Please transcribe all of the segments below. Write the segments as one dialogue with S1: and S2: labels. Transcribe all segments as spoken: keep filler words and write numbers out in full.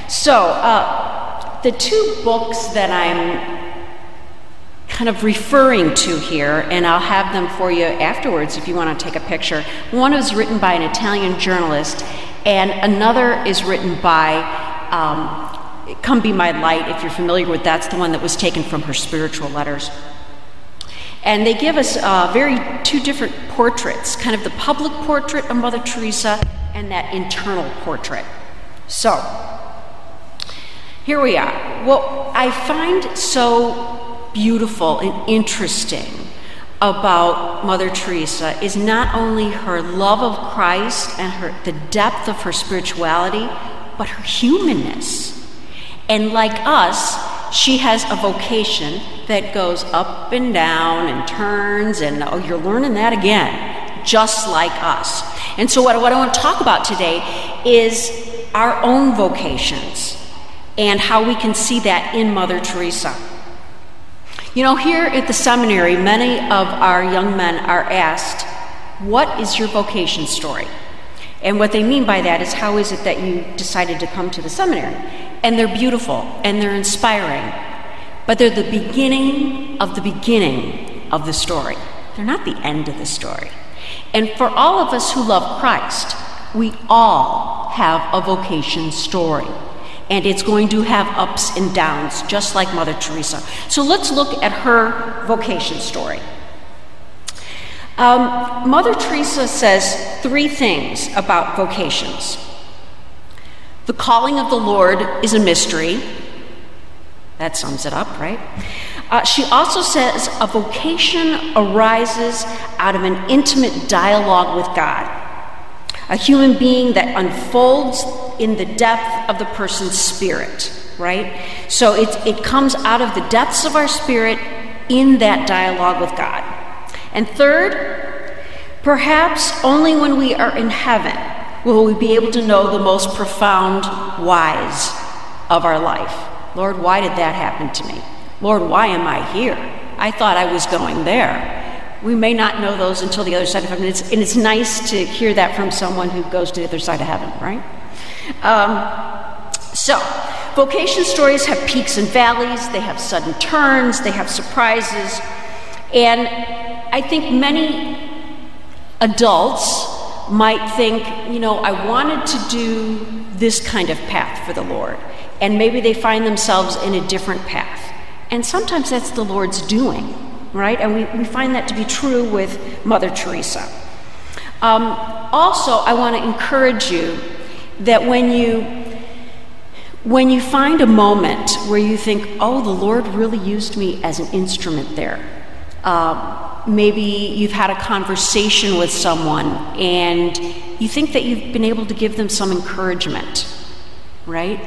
S1: So, uh, the two books that I'm kind of referring to here, and I'll have them for you afterwards if you want to take a picture. One was written by an Italian journalist, and another is written by um, Come Be My Light, if you're familiar with that's the one that was taken from her spiritual letters. And they give us uh, very two different portraits, kind of the public portrait of Mother Teresa and that internal portrait. So, here we are. What I find so beautiful and interesting about Mother Teresa is not only her love of Christ and her the depth of her spirituality, but her humanness. And like us, she has a vocation that goes up and down and turns, and oh, you're learning that again, just like us. And so what, what I want to talk about today is our own vocations and how we can see that in Mother Teresa. You know, here at the seminary, many of our young men are asked, what is your vocation story? And what they mean by that is, how is it that you decided to come to the seminary? And they're beautiful, and they're inspiring, but they're the beginning of the beginning of the story. They're not the end of the story. And for all of us who love Christ, we all have a vocation story. And it's going to have ups and downs, just like Mother Teresa. So let's look at her vocation story. Um, Mother Teresa says three things about vocations. The calling of the Lord is a mystery. That sums it up, right? Uh, she also says a vocation arises out of an intimate dialogue with God, a human being that unfolds in the depth of the person's spirit, right? So it, it comes out of the depths of our spirit in that dialogue with God. And third, perhaps only when we are in heaven will we be able to know the most profound whys of our life. Lord, why did that happen to me? Lord, why am I here? I thought I was going there. We may not know those until the other side of heaven. It's, and it's nice to hear that from someone who goes to the other side of heaven, right? Um, so, vocation stories have peaks and valleys. They have sudden turns. They have surprises. And I think many adults might think, you know, I wanted to do this kind of path for the Lord. And maybe they find themselves in a different path. And sometimes that's the Lord's doing, right? And we, we find that to be true with Mother Teresa. Um, also, I want to encourage you that when you when you find a moment where you think, oh, the Lord really used me as an instrument there. Uh, maybe you've had a conversation with someone and you think that you've been able to give them some encouragement, right?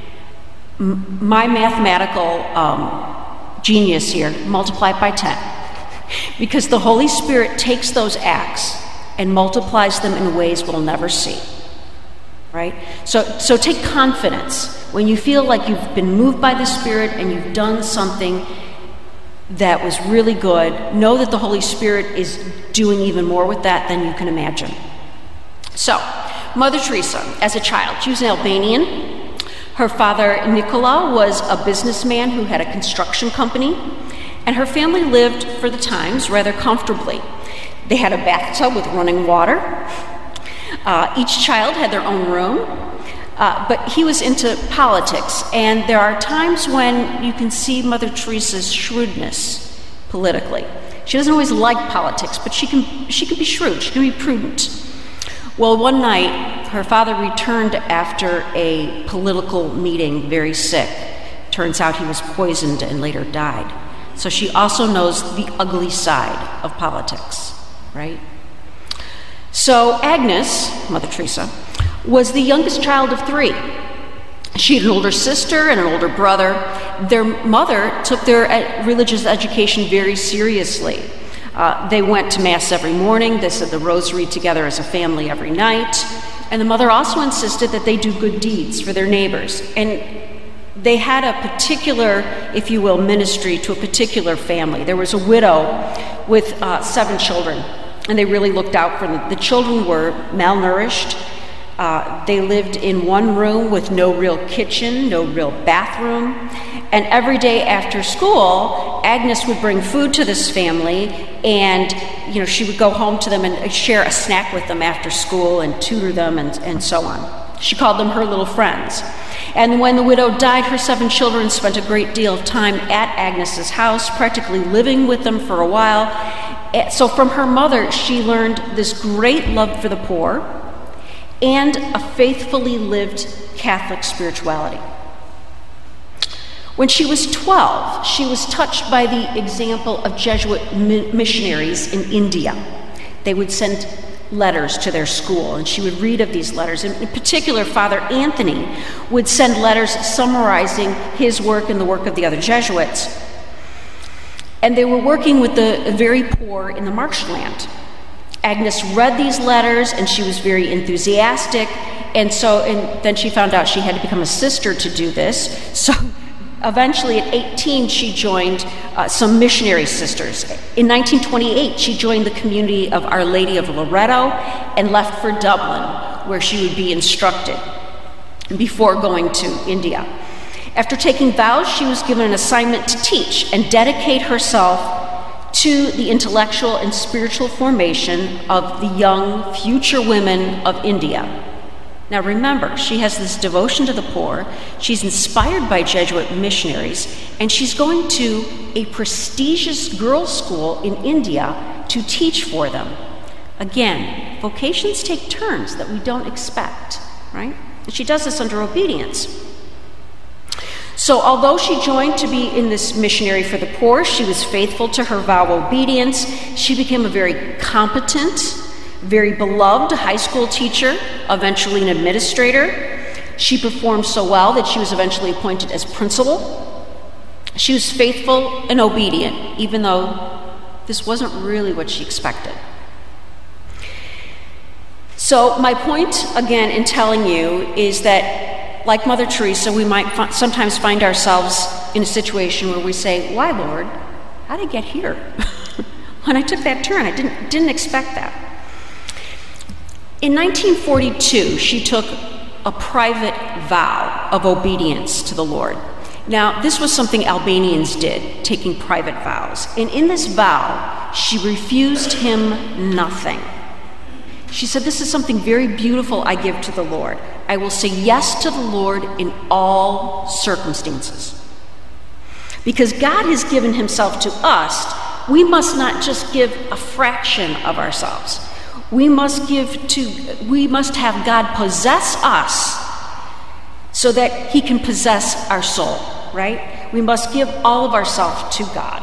S1: M- my mathematical um, genius here, multiply it by ten. Because the Holy Spirit takes those acts and multiplies them in ways we'll never see, right? So, so take confidence. When you feel like you've been moved by the Spirit and you've done something that was really good, know that the Holy Spirit is doing even more with that than you can imagine. So, Mother Teresa, as a child, she was an Albanian. Her father, Nicola, was a businessman who had a construction company, and her family lived, for the times, rather comfortably. They had a bathtub with running water. Uh, each child had their own room. Uh, but he was into politics, and there are times when you can see Mother Teresa's shrewdness politically. She doesn't always like politics, but she can she can be shrewd, she can be prudent. Well, one night, her father returned after a political meeting very sick. Turns out he was poisoned and later died. So she also knows the ugly side of politics, right? So Agnes, Mother Teresa, was the youngest child of three. She had an older sister and an older brother. Their mother took their religious education very seriously. Uh, they went to Mass every morning. They said the rosary together as a family every night. And the mother also insisted that they do good deeds for their neighbors. And they had a particular, if you will, ministry to a particular family. There was a widow with uh, seven children, and they really looked out for them. The children were malnourished. Uh, they lived in one room with no real kitchen, no real bathroom. And every day after school, Agnes would bring food to this family, and you know, she would go home to them and share a snack with them after school and tutor them and, and so on. She called them her little friends. And when the widow died, her seven children spent a great deal of time at Agnes's house, practically living with them for a while. So from her mother, she learned this great love for the poor and a faithfully lived Catholic spirituality. When she was twelve, she was touched by the example of Jesuit mi- missionaries in India. They would send letters to their school, and she would read of these letters. In, in particular, Father Anthony would send letters summarizing his work and the work of the other Jesuits. And they were working with the very poor in the marshland. Agnes read these letters, and she was very enthusiastic, and so and then she found out she had to become a sister to do this. So eventually, at eighteen, she joined uh, some missionary sisters. In nineteen twenty-eight, she joined the community of Our Lady of Loretto and left for Dublin, where she would be instructed before going to India. After taking vows, she was given an assignment to teach and dedicate herself to the intellectual and spiritual formation of the young future women of India. Now remember, she has this devotion to the poor, she's inspired by Jesuit missionaries, and she's going to a prestigious girls' school in India to teach for them. Again, vocations take turns that we don't expect, right? And she does this under obedience. So although she joined to be in this missionary for the poor, she was faithful to her vow of obedience. She became a very competent, very beloved high school teacher, eventually an administrator. She performed so well that she was eventually appointed as principal. She was faithful and obedient, even though this wasn't really what she expected. So my point, again, in telling you is that, like Mother Teresa, we might f- sometimes find ourselves in a situation where we say, "Why, Lord? How did I get here?" When I took that turn, I didn't didn't expect that. In nineteen forty-two, she took a private vow of obedience to the Lord. Now, this was something Albanians did, taking private vows. And in this vow, she refused him nothing. She said, "This is something very beautiful I give to the Lord. I will say yes to the Lord in all circumstances." Because God has given himself to us, we must not just give a fraction of ourselves. We must give to, we must have God possess us so that he can possess our soul, right? We must give all of ourselves to God.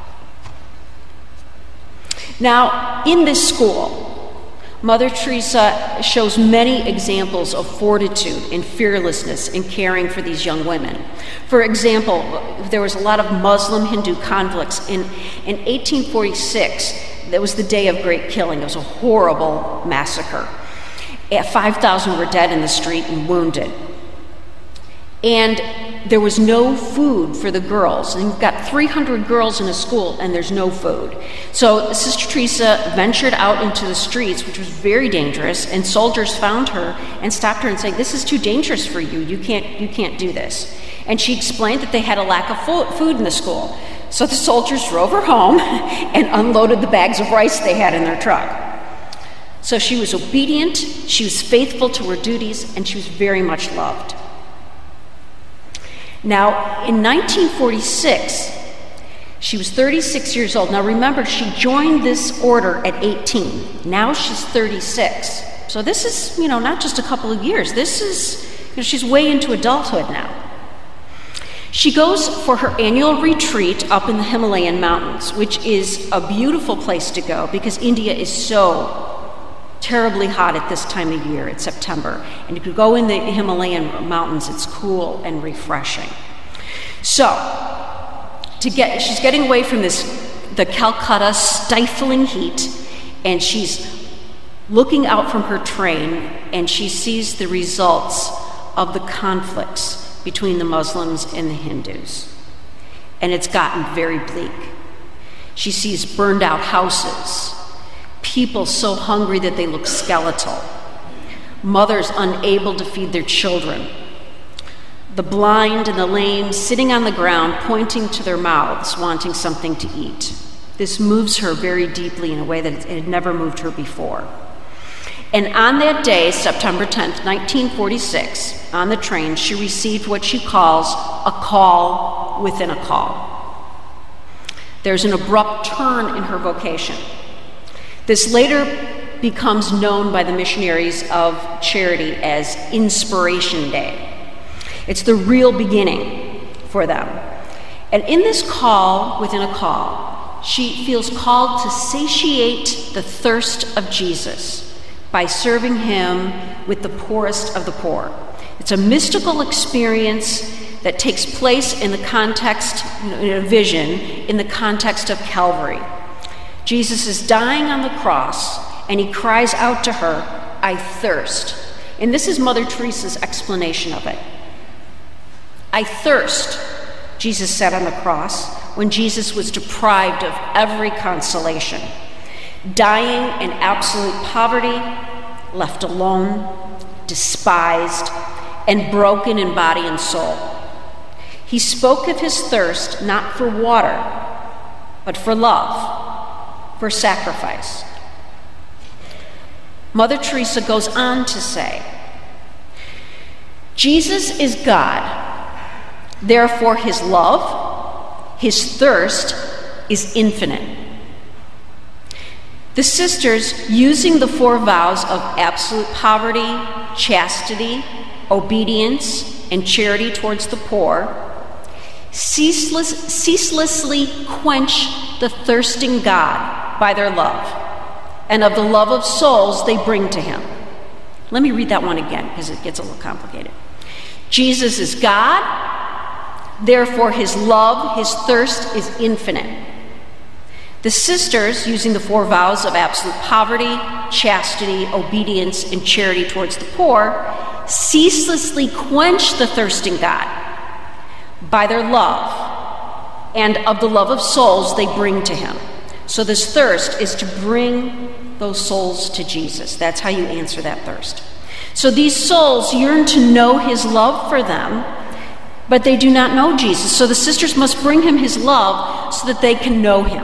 S1: Now, in this school, Mother Teresa shows many examples of fortitude and fearlessness in caring for these young women. For example, there was a lot of Muslim-Hindu conflicts. In, in eighteen forty-six, that was the day of great killing. It was a horrible massacre. five thousand were dead in the street and wounded. And there was no food for the girls. And you've got three hundred girls in a school, and there's no food. So Sister Teresa ventured out into the streets, which was very dangerous, and soldiers found her and stopped her and said, "This is too dangerous for you. You can't, you can't do this." And she explained that they had a lack of food in the school. So the soldiers drove her home and unloaded the bags of rice they had in their truck. So she was obedient, she was faithful to her duties, and she was very much loved. Now, in nineteen forty-six, she was thirty-six years old. Now remember, she joined this order at eighteen. Now she's thirty-six. So this is, you know, not just a couple of years. This is, you know, she's way into adulthood now. She goes for her annual retreat up in the Himalayan mountains, which is a beautiful place to go because India is so terribly hot at this time of year. It's September. And if you go in the Himalayan mountains, it's cool and refreshing. So, to get, she's getting away from this, the Calcutta stifling heat, and she's looking out from her train, and she sees the results of the conflicts between the Muslims and the Hindus. And it's gotten very bleak. She sees burned out houses, people so hungry that they look skeletal, mothers unable to feed their children, the blind and the lame sitting on the ground, pointing to their mouths, wanting something to eat. This moves her very deeply in a way that it had never moved her before. And on that day, September tenth, nineteen forty-six, on the train, she received what she calls a call within a call. There's an abrupt turn in her vocation. This later becomes known by the missionaries of charity as Inspiration Day. It's the real beginning for them. And in this call within a call, she feels called to satiate the thirst of Jesus by serving him with the poorest of the poor. It's a mystical experience that takes place in the context, you know, in a vision, in the context of Calvary. Jesus is dying on the cross, and he cries out to her, "I thirst." And this is Mother Teresa's explanation of it. "I thirst," Jesus said on the cross, when Jesus was deprived of every consolation, dying in absolute poverty, left alone, despised, and broken in body and soul. He spoke of his thirst not for water, but for love, for sacrifice. Mother Teresa goes on to say, Jesus is God, therefore his love, his thirst is infinite. The sisters, using the four vows of absolute poverty, chastity, obedience, and charity towards the poor, ceaseless, ceaselessly quench the thirsting God by their love, and of the love of souls they bring to him. Let me read that one again, because it gets a little complicated. Jesus is God, therefore his love, his thirst is infinite. The sisters, using the four vows of absolute poverty, chastity, obedience, and charity towards the poor, ceaselessly quench the thirsting God by their love, and of the love of souls they bring to him. So this thirst is to bring those souls to Jesus. That's how you answer that thirst. So these souls yearn to know his love for them, but they do not know Jesus. So the sisters must bring him his love so that they can know him.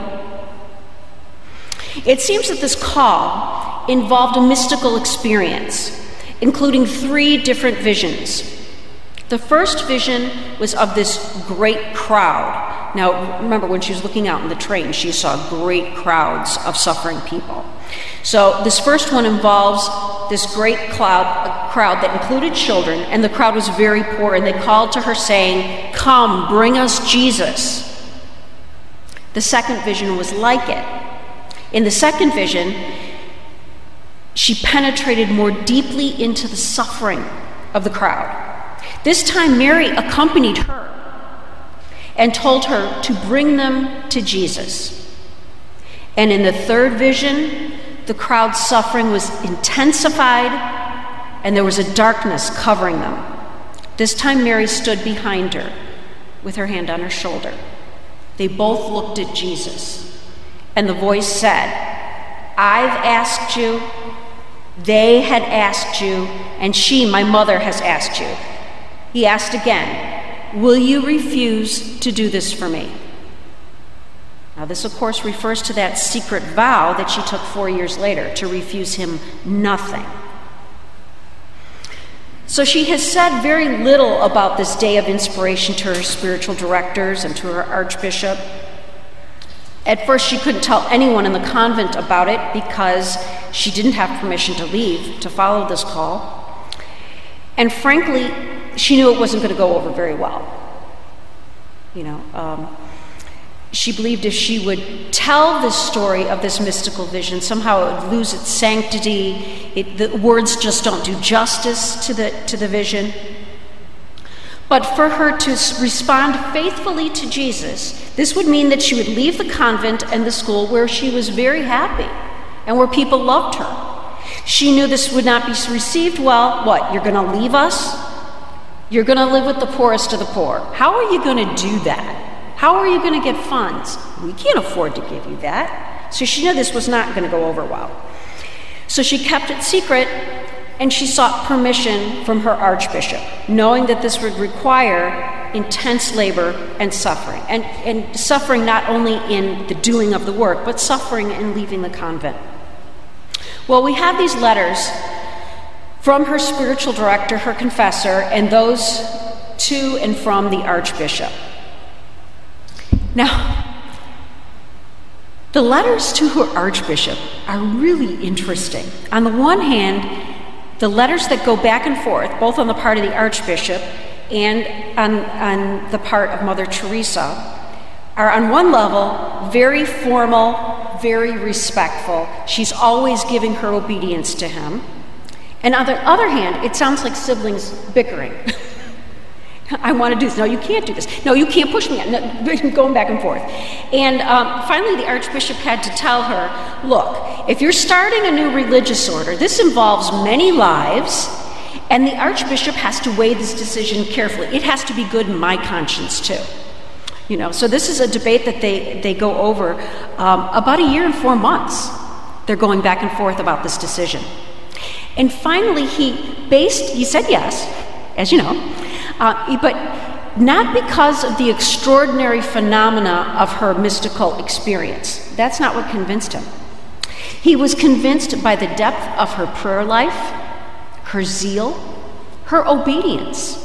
S1: It seems that this call involved a mystical experience, including three different visions. The first vision was of this great crowd. Now, remember, when she was looking out in the train, she saw great crowds of suffering people. So this first one involves this great cloud, a crowd that included children, and the crowd was very poor, and they called to her saying, "Come, bring us Jesus." The second vision was like it. In the second vision, she penetrated more deeply into the suffering of the crowd. This time, Mary accompanied her and told her to bring them to Jesus. And in the third vision, the crowd's suffering was intensified, and there was a darkness covering them. This time, Mary stood behind her with her hand on her shoulder. They both looked at Jesus. And the voice said, "I've asked you, they had asked you, and she, my mother, has asked you." He asked again, "Will you refuse to do this for me?" Now this, of course, refers to that secret vow that she took four years later, to refuse him nothing. So she has said very little about this day of inspiration to her spiritual directors and to her archbishop. At first, she couldn't tell anyone in the convent about it because she didn't have permission to leave to follow this call. And frankly, she knew it wasn't going to go over very well. You know, um, she believed if she would tell this story of this mystical vision, somehow it would lose its sanctity. It, the words just don't do justice to the to the vision. But for her to respond faithfully to Jesus, this would mean that she would leave the convent and the school where she was very happy and where people loved her. She knew this would not be received well. What, you're going to leave us? You're going to live with the poorest of the poor. How are you going to do that? How are you going to get funds? We can't afford to give you that. So she knew this was not going to go over well. So she kept it secret, and she sought permission from her archbishop, knowing that this would require intense labor and suffering, and, and suffering not only in the doing of the work, but suffering in leaving the convent. Well, we have these letters from her spiritual director, her confessor, and those to and from the archbishop. Now, the letters to her archbishop are really interesting. On the one hand, the letters that go back and forth, both on the part of the archbishop and on, on the part of Mother Teresa, are on one level very formal, very respectful. She's always giving her obedience to him. And on the other hand, it sounds like siblings bickering. I want to do this. No, you can't do this. No, you can't push me. No, going back and forth. And um, finally, the archbishop had to tell her, look, if you're starting a new religious order, this involves many lives, and the archbishop has to weigh this decision carefully. It has to be good in my conscience, too. You know, so this is a debate that they, they go over um, about a year and four months. They're going back and forth about this decision. And finally, he based, he said yes, as you know, uh, but not because of the extraordinary phenomena of her mystical experience. That's not what convinced him. He was convinced by the depth of her prayer life, her zeal, her obedience,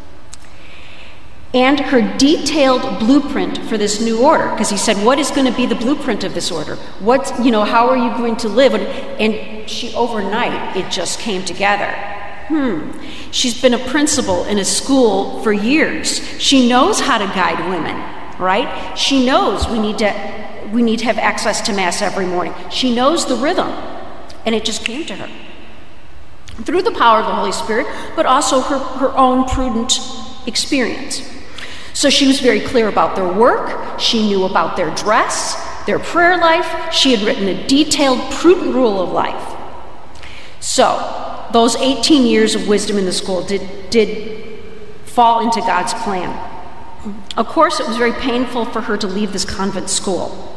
S1: and her detailed blueprint for this new order. Because he said, what is going to be the blueprint of this order? What, you know, how are you going to live? And she, overnight, it just came together. Hmm. She's been a principal in a school for years. She knows how to guide women, right? She knows we need to, we need to have access to Mass every morning. She knows the rhythm, and it just came to her. Through the power of the Holy Spirit, but also her, her own prudent experience. So she was very clear about their work. She knew about their dress, their prayer life. She had written a detailed, prudent rule of life. So those eighteen years of wisdom in the school did, did fall into God's plan. Of course, it was very painful for her to leave this convent school.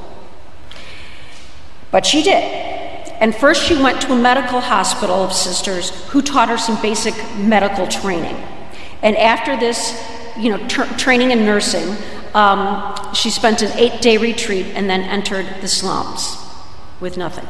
S1: But she did. And first she went to a medical hospital of sisters who taught her some basic medical training. And after this, you know, tra- training in nursing, um, she spent an eight-day retreat and then entered the slums with nothing.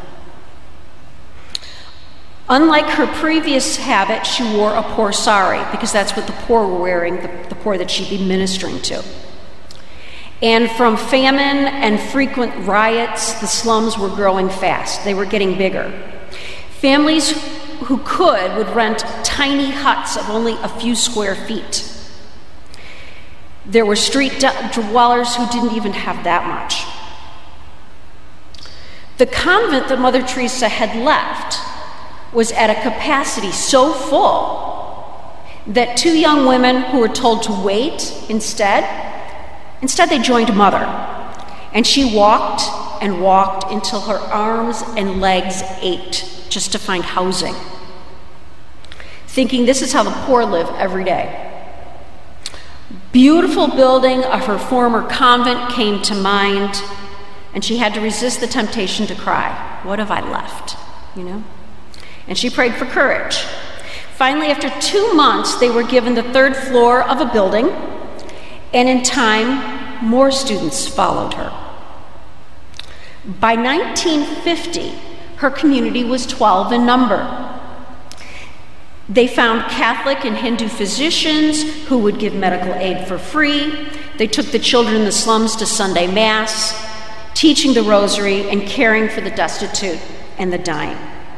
S1: Unlike her previous habit, she wore a poor sari, because that's what the poor were wearing, the, the poor that she'd be ministering to. And from famine and frequent riots, the slums were growing fast. They were getting bigger. Families who could would rent tiny huts of only a few square feet. There were street dwellers who didn't even have that much. The convent that Mother Teresa had left was at a capacity so full that two young women who were told to wait instead, instead they joined Mother. And she walked and walked until her arms and legs ached just to find housing, thinking this is how the poor live every day. Beautiful building of her former convent came to mind, and she had to resist the temptation to cry. What have I left? You know? And she prayed for courage. Finally, after two months, they were given the third floor of a building, and in time, more students followed her. By nineteen fifty, her community was twelve in number. They found Catholic and Hindu physicians who would give medical aid for free. They took the children in the slums to Sunday Mass, teaching the rosary and caring for the destitute and the dying.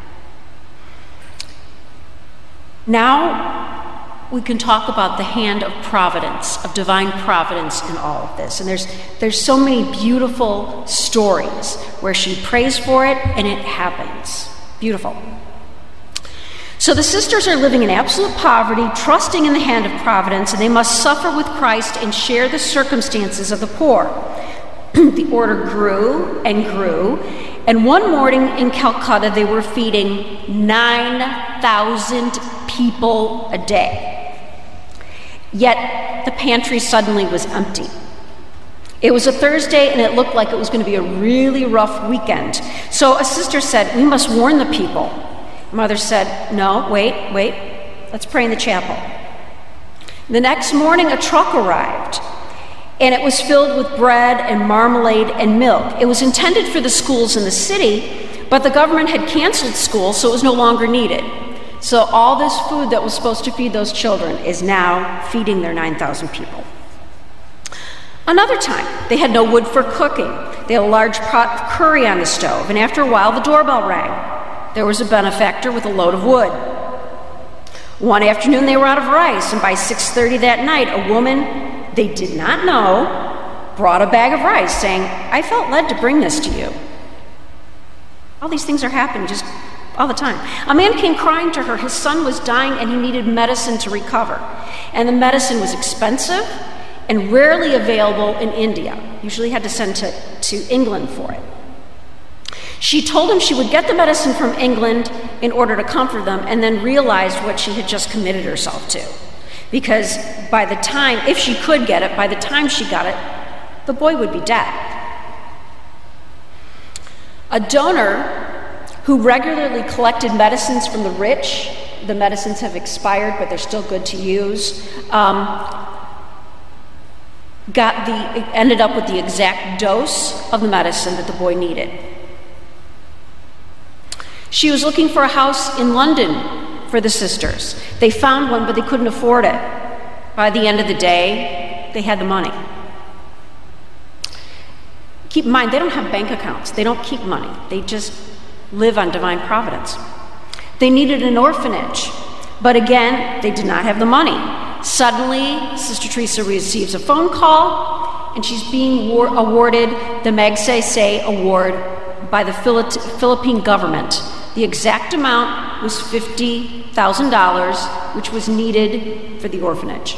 S1: Now we can talk about the hand of providence, of divine providence in all of this. And there's there's so many beautiful stories where she prays for it and it happens. Beautiful. So the sisters are living in absolute poverty, trusting in the hand of providence, and they must suffer with Christ and share the circumstances of the poor. The order grew and grew, and one morning in Calcutta they were feeding nine thousand people a day. Yet the pantry suddenly was empty. It was a Thursday, and it looked like it was going to be a really rough weekend. So a sister said, "We must warn the people. Mother said, no, wait, wait, let's pray in the chapel. The next morning, a truck arrived, and it was filled with bread and marmalade and milk. It was intended for the schools in the city, but the government had canceled school, so it was no longer needed. So all this food that was supposed to feed those children is now feeding their nine thousand people. Another time, they had no wood for cooking. They had a large pot of curry on the stove, and after a while, the doorbell rang. There was a benefactor with a load of wood. One afternoon, they were out of rice, and by six thirty that night, a woman they did not know brought a bag of rice, saying, I felt led to bring this to you. All these things are happening just all the time. A man came crying to her. His son was dying, and he needed medicine to recover. And the medicine was expensive and rarely available in India. Usually had to send to, to England for it. She told him she would get the medicine from England in order to comfort them, and then realized what she had just committed herself to. Because by the time, if she could get it, by the time she got it, the boy would be dead. A donor who regularly collected medicines from the rich, the medicines have expired, but they're still good to use, um, got the, ended up with the exact dose of the medicine that the boy needed. She was looking for a house in London for the sisters. They found one, but they couldn't afford it. By the end of the day, they had the money. Keep in mind, they don't have bank accounts. They don't keep money. They just live on divine providence. They needed an orphanage, but again, they did not have the money. Suddenly, Sister Teresa receives a phone call, and she's being war- awarded the Magsaysay Award by the Phili- Philippine government. The exact amount was fifty thousand dollars, which was needed for the orphanage.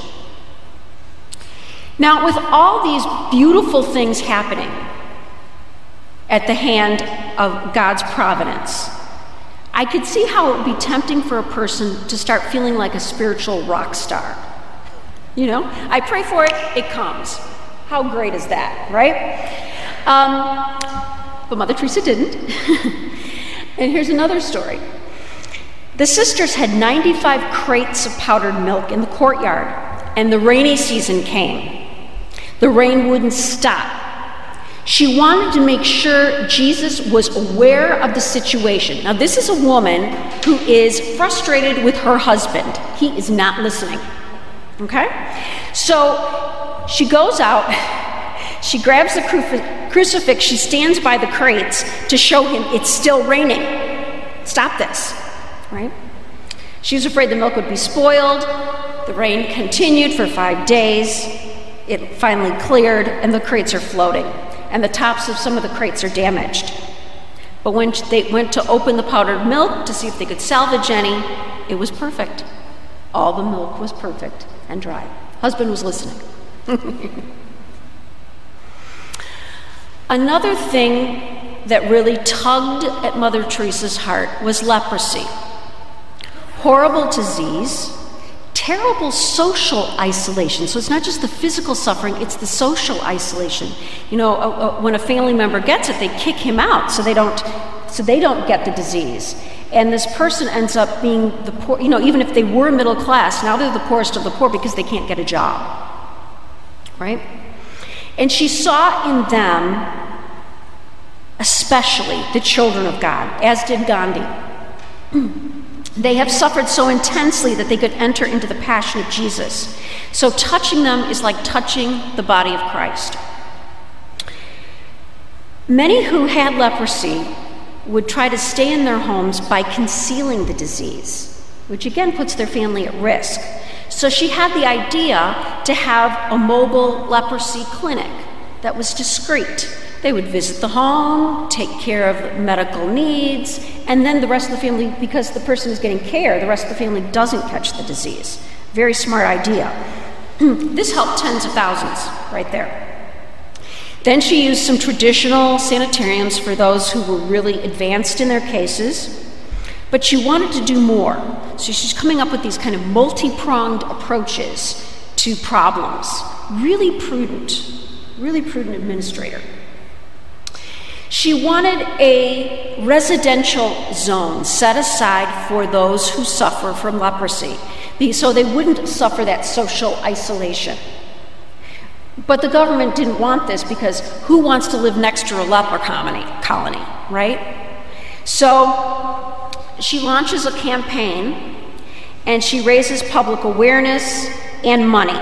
S1: Now, with all these beautiful things happening at the hand of God's providence, I could see how it would be tempting for a person to start feeling like a spiritual rock star. You know, I pray for it, it comes. How great is that, right? Um, but Mother Teresa didn't. And here's another story. The sisters had ninety-five crates of powdered milk in the courtyard, and the rainy season came. The rain wouldn't stop. She wanted to make sure Jesus was aware of the situation. Now, this is a woman who is frustrated with her husband. He is not listening. Okay? So she goes out, she grabs the crucif- crucifix, she stands by the crates to show him it's still raining. Stop this. Right? She was afraid the milk would be spoiled. The rain continued for five days. It finally cleared, and the crates are floating. And the tops of some of the crates are damaged. But when they went to open the powdered milk to see if they could salvage any, it was perfect. All the milk was perfect and dry. Husband was listening. Another thing that really tugged at Mother Teresa's heart was leprosy. Horrible disease, terrible social isolation. So it's not just the physical suffering, it's the social isolation. You know, uh, uh, when a family member gets it, they kick him out so they don't so they don't get the disease. And this person ends up being the poor, you know, even if they were middle class, now they're the poorest of the poor because they can't get a job. Right? And she saw in them, especially the children of God, as did Gandhi. They have suffered so intensely that they could enter into the passion of Jesus. So touching them is like touching the body of Christ. Many who had leprosy would try to stay in their homes by concealing the disease, which again puts their family at risk. So she had the idea to have a mobile leprosy clinic that was discreet. They would visit the home, take care of medical needs, and then the rest of the family, because the person is getting care, the rest of the family doesn't catch the disease. Very smart idea. This helped tens of thousands right there. Then she used some traditional sanitariums for those who were really advanced in their cases, but she wanted to do more. So she's coming up with these kind of multi-pronged approaches to problems. Really prudent, really prudent administrator. She wanted a residential zone set aside for those who suffer from leprosy, so they wouldn't suffer that social isolation. But the government didn't want this, because who wants to live next to a leper colony, colony, right? So she launches a campaign, and she raises public awareness and money.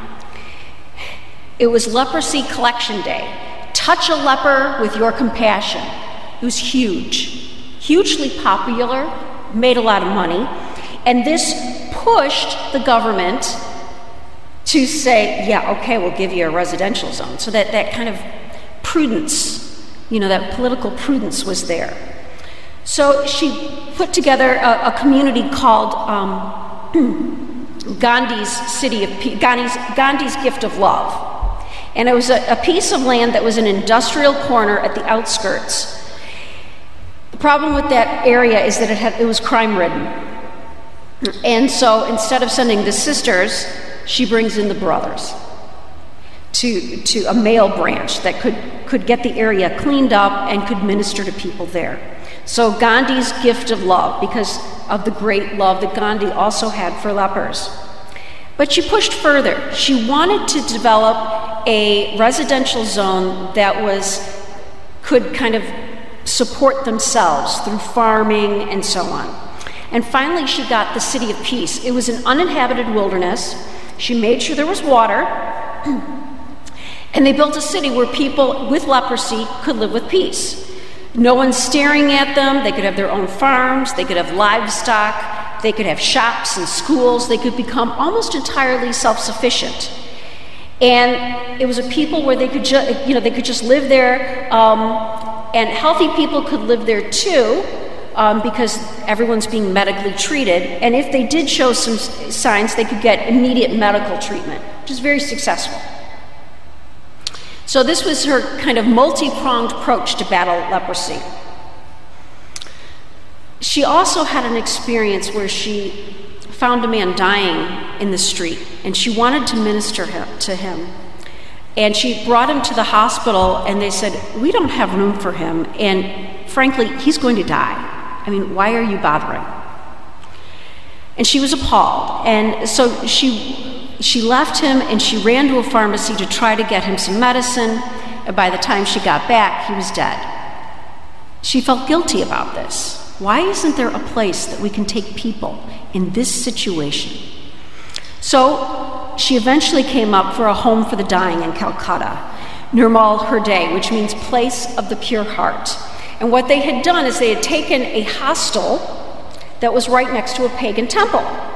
S1: It was Leprosy Collection Day. Touch a leper with your compassion. It was huge, hugely popular, made a lot of money, and this pushed the government to say, yeah, okay, we'll give you a residential zone. So that, that kind of prudence, you know, that political prudence was there. So she put together a, a community called um, Gandhi's City of Pe- Gandhi's, Gandhi's Gift of Love. And it was a, a piece of land that was an industrial corner at the outskirts. The problem with that area is that it, had, it was crime-ridden. And so instead of sending the sisters, she brings in the brothers to, to a male branch that could, could get the area cleaned up and could minister to people there. So Gandhi's Gift of Love, because of the great love that Gandhi also had for lepers. But she pushed further. She wanted to develop a residential zone that was could kind of support themselves through farming and so on. And finally, she got the City of Peace. It was an uninhabited wilderness. She made sure there was water, and they built a city where people with leprosy could live with peace. No one's staring at them. They could have their own farms. They could have livestock. They could have shops and schools. They could become almost entirely self-sufficient. And it was a people where they could, ju- you know, they could just live there, um, and healthy people could live there too, um, because everyone's being medically treated. And if they did show some signs, they could get immediate medical treatment, which is very successful. So this was her kind of multi-pronged approach to battle leprosy. She also had an experience where she found a man dying in the street, and she wanted to minister to him. And she brought him to the hospital, and they said, we don't have room for him, and frankly, he's going to die. I mean, why are you bothering? And she was appalled. And so she, she left him, and she ran to a pharmacy to try to get him some medicine, and by the time she got back, he was dead. She felt guilty about this. Why isn't there a place that we can take people in this situation? So she eventually came up for a home for the dying in Calcutta, Nirmal Hriday, which means place of the pure heart. And what they had done is they had taken a hostel that was right next to a pagan temple.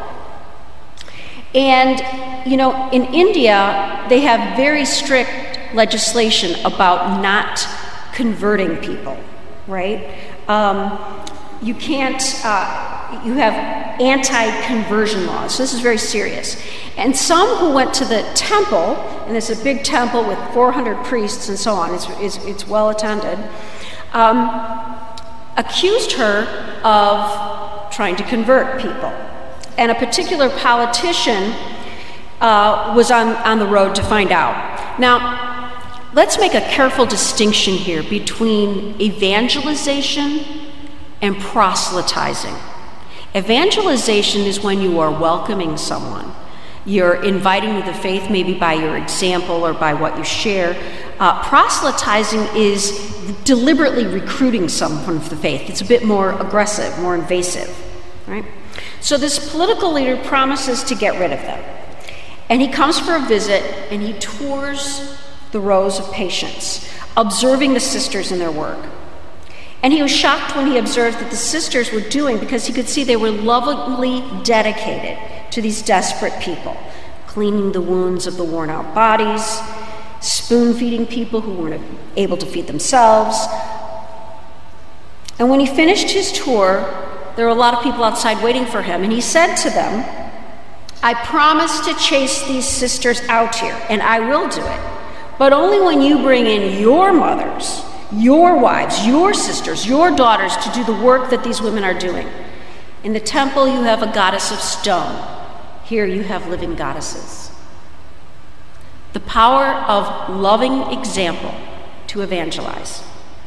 S1: And, you know, in India, they have very strict legislation about not converting people, right? Um, You can't, uh, you have anti-conversion laws. So this is very serious. And some who went to the temple, and it's a big temple with four hundred priests and so on, it's, it's, it's well attended, um, accused her of trying to convert people. And a particular politician uh, was on, on the road to find out. Now, let's make a careful distinction here between evangelization and proselytizing. Evangelization is when you are welcoming someone. You're inviting them to the faith, maybe by your example or by what you share. Uh, proselytizing is deliberately recruiting someone for the faith. It's a bit more aggressive, more invasive, right? So this political leader promises to get rid of them. And he comes for a visit, and he tours the rows of patients, observing the sisters in their work. And he was shocked when he observed that the sisters were doing, because he could see they were lovingly dedicated to these desperate people, cleaning the wounds of the worn-out bodies, spoon-feeding people who weren't able to feed themselves. And when he finished his tour, there were a lot of people outside waiting for him, and he said to them, I promise to chase these sisters out here, and I will do it, but only when you bring in your mothers, your wives, your sisters, your daughters to do the work that these women are doing. In the temple, you have a goddess of stone. Here you have living goddesses. The power of loving example to evangelize.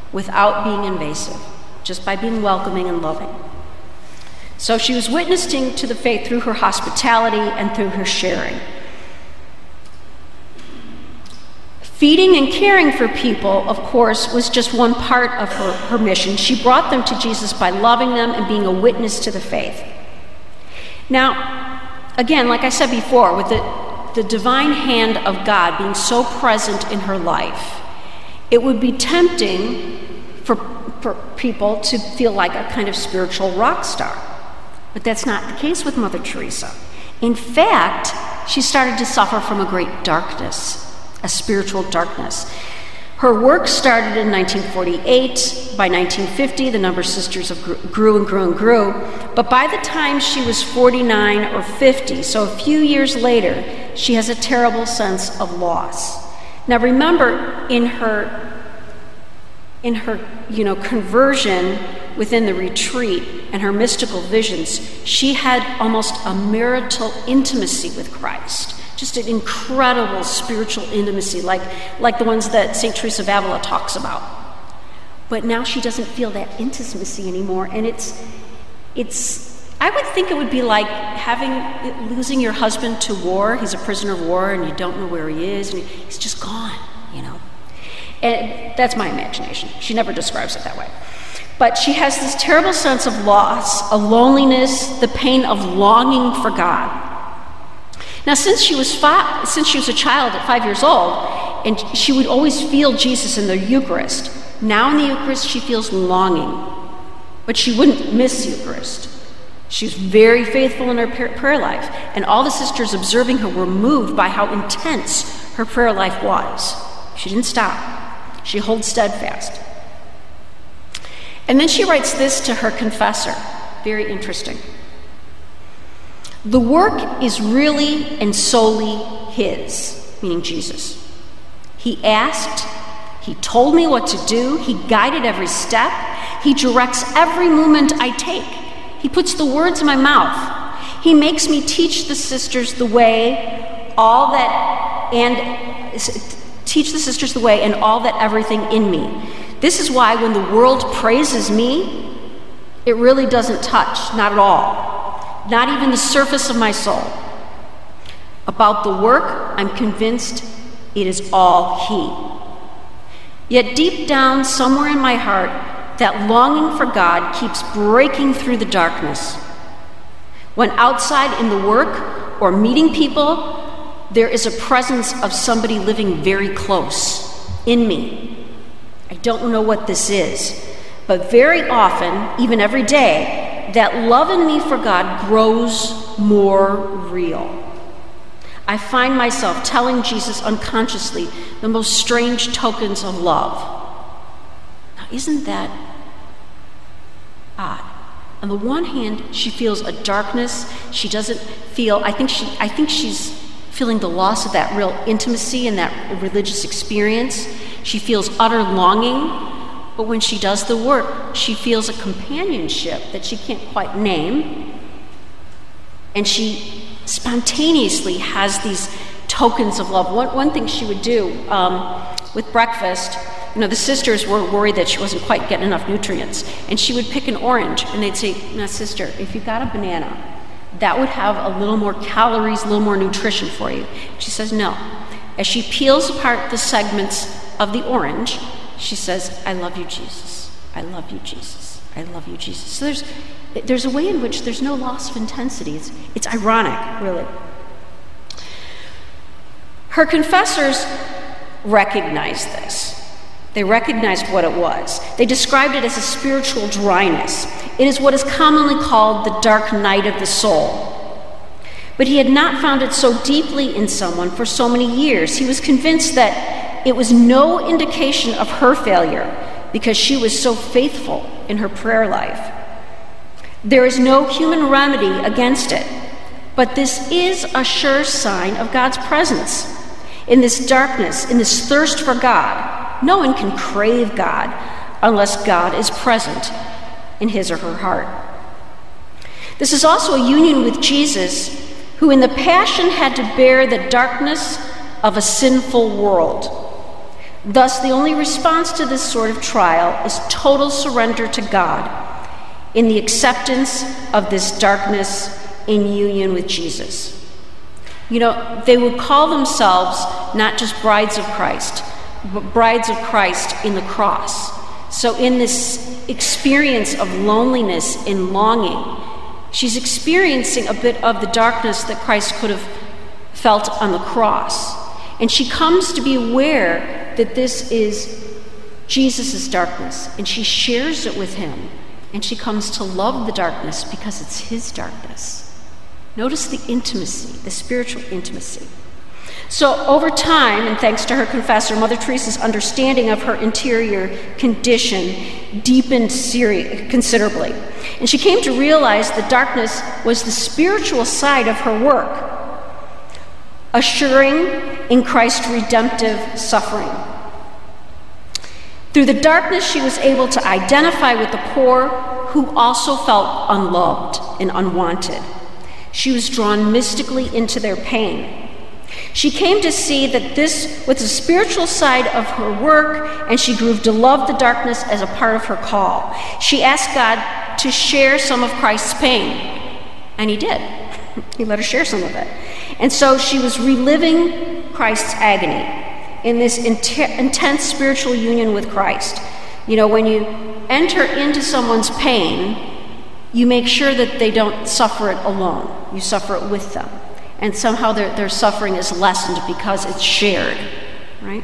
S1: without being invasive, just by being welcoming and loving. So she was witnessing to the faith through her hospitality and through her sharing. Feeding and caring for people, of course, was just one part of her, her mission. She brought them to Jesus by loving them and being a witness to the faith. Now, again, like I said before, with the, the divine hand of God being so present in her life, it would be tempting for, for people to feel like a kind of spiritual rock star. But that's not the case with Mother Teresa. In fact, she started to suffer from a great darkness. A spiritual darkness. Her work started in nineteen forty-eight. By nineteen fifty, the number of sisters grew and grew and grew. But by the time she was forty-nine or fifty, so a few years later, she has a terrible sense of loss. Now remember, in her, in her, you know, conversion within the retreat and her mystical visions, she had almost a marital intimacy with Christ. Just an incredible spiritual intimacy, like, like the ones that Saint Teresa of Avila talks about. But now she doesn't feel that intimacy anymore, and it's, it's. I would think it would be like having losing your husband to war. He's a prisoner of war, and you don't know where he is, and he's just gone, you know. And that's my imagination. She never describes it that way. But she has this terrible sense of loss, a loneliness, the pain of longing for God. Now, since she was five, since she was a child at five years old, and she would always feel Jesus in the Eucharist, now in the Eucharist she feels longing, but she wouldn't miss Eucharist. She was very faithful in her prayer life, and all the sisters observing her were moved by how intense her prayer life was. She didn't stop. She holds steadfast. And then she writes this to her confessor. Very interesting. The work is really and solely his, meaning Jesus. He asked, he told me what to do, he guided every step, he directs every movement I take. He puts the words in my mouth. He makes me teach the sisters the way, all that, and teach the sisters the way and all that everything in me. This is why when the world praises me, it really doesn't touch, not at all. Not even the surface of my soul. About the work, I'm convinced it is all he. Yet deep down, somewhere in my heart, that longing for God keeps breaking through the darkness. When outside in the work or meeting people, there is a presence of somebody living very close in me. I don't know what this is, but very often, even every day, that love in me for God grows more real. I find myself telling Jesus unconsciously the most strange tokens of love. Now, isn't that odd? On the one hand, she feels a darkness. She doesn't feel, I think she I think she's feeling the loss of that real intimacy and that religious experience. She feels utter longing. But when she does the work, she feels a companionship that she can't quite name. And she spontaneously has these tokens of love. One, one thing she would do um, with breakfast, you know, the sisters were worried that she wasn't quite getting enough nutrients. And she would pick an orange, and they'd say, "Now, sister, if you got a banana, that would have a little more calories, a little more nutrition for you." She says, no. As she peels apart the segments of the orange, she says, "I love you, Jesus. I love you, Jesus. I love you, Jesus." So there's there's a way in which there's no loss of intensity. It's, it's ironic, really. Her confessors recognized this. They recognized what it was. They described it as a spiritual dryness. It is what is commonly called the dark night of the soul. But he had not found it so deeply in someone for so many years. He was convinced that it was no indication of her failure because she was so faithful in her prayer life. There is no human remedy against it, but this is a sure sign of God's presence. In this darkness, in this thirst for God, no one can crave God unless God is present in his or her heart. This is also a union with Jesus, who in the Passion had to bear the darkness of a sinful world. Thus, the only response to this sort of trial is total surrender to God in the acceptance of this darkness in union with Jesus. You know, they would call themselves not just brides of Christ, but brides of Christ in the cross. So in this experience of loneliness and longing, she's experiencing a bit of the darkness that Christ could have felt on the cross. And she comes to be aware that this is Jesus' darkness, and she shares it with him, and she comes to love the darkness because it's his darkness. Notice the intimacy, the spiritual intimacy. So over time, and thanks to her confessor, Mother Teresa's understanding of her interior condition deepened seri- considerably. And she came to realize that darkness was the spiritual side of her work, assuring in Christ's redemptive suffering. Through the darkness, she was able to identify with the poor who also felt unloved and unwanted. She was drawn mystically into their pain. She came to see that this was the spiritual side of her work, and she grew to love the darkness as a part of her call. She asked God to share some of Christ's pain, and he did. He let her share some of it. And so she was reliving Christ's agony in this int- intense spiritual union with Christ. You know, when you enter into someone's pain, you make sure that they don't suffer it alone. You suffer it with them. And somehow their, their suffering is lessened because it's shared, right?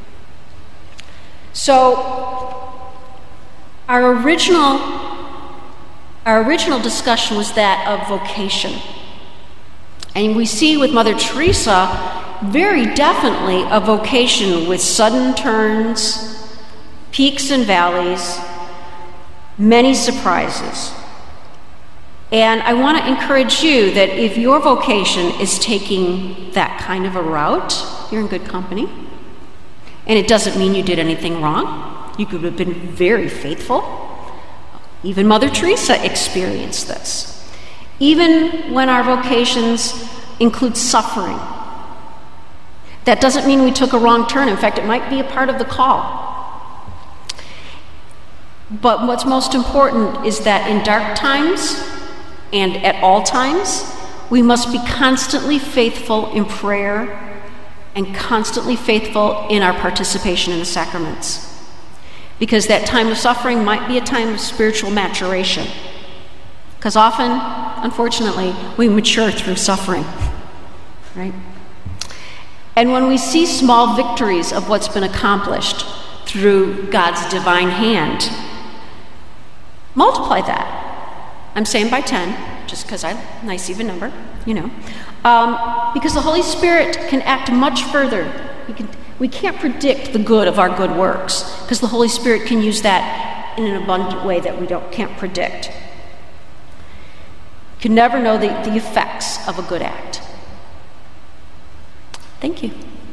S1: So our original, our original discussion was that of vocation. And we see with Mother Teresa very definitely a vocation with sudden turns, peaks and valleys, many surprises. And I want to encourage you that if your vocation is taking that kind of a route, you're in good company. And it doesn't mean you did anything wrong. You could have been very faithful. Even Mother Teresa experienced this. Even when our vocations include suffering, that doesn't mean we took a wrong turn. In fact, it might be a part of the call. But what's most important is that in dark times, and at all times, we must be constantly faithful in prayer and constantly faithful in our participation in the sacraments. Because that time of suffering might be a time of spiritual maturation. Because often, unfortunately, we mature through suffering, right? And when we see small victories of what's been accomplished through God's divine hand, multiply that. I'm saying by ten, just because I nice even number, you know. Um, because the Holy Spirit can act much further. We, can, we can't predict the good of our good works, because the Holy Spirit can use that in an abundant way that we don't can't predict. You can never know the, the effects of a good act. Thank you.